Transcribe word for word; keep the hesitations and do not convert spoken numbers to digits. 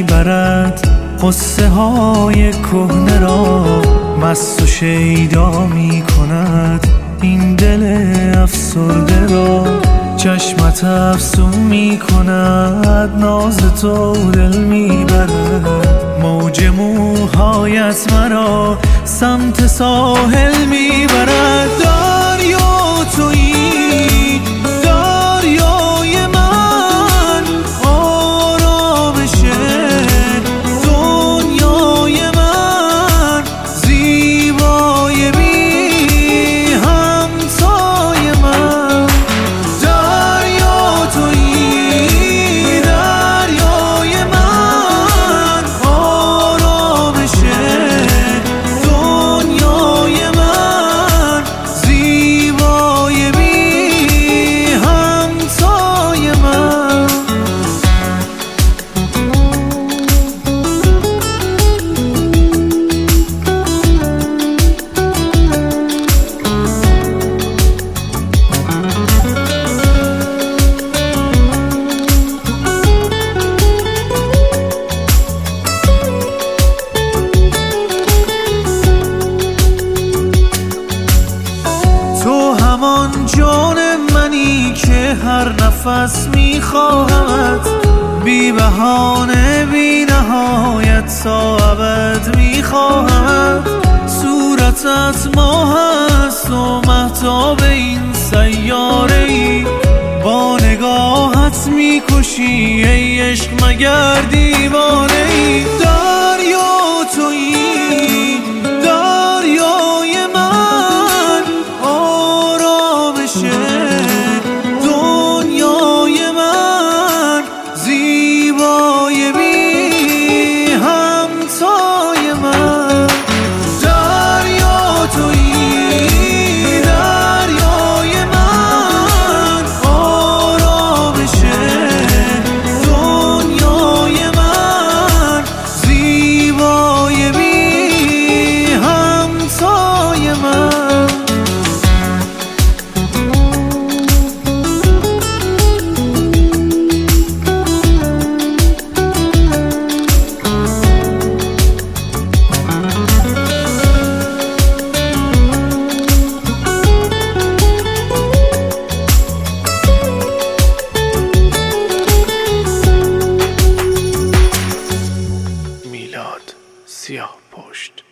میبرد، قصه های کهنه را مست و شیدا میکند. این دل افسرده را چشمت افسون میکند. ناز تو دل میبرد، موج موهایت مرا سمت ساحل میبرد. دریا تویی، دریای من، آرامش دنیای من، زیبای بی همتای من. دریا تویی، دریای من، آرامش دنیای من، زیبای بی همتای من. تو همان جان منی که هر نفس میخواهمت، بی بهانه بی نهایت تا ابد میخواهمت. صورتت ماه است و مهتاب این سیاره ای، با نگاهت میکشی ای عشق مگر دیوانه ای. دریا تویی، دریای من، آرامش دنیای من، زیبای بی همتای من. دریا تویی، دریای من، آرامش دنیای من، زیبای بی همتای من. میلاد سیاهپشت.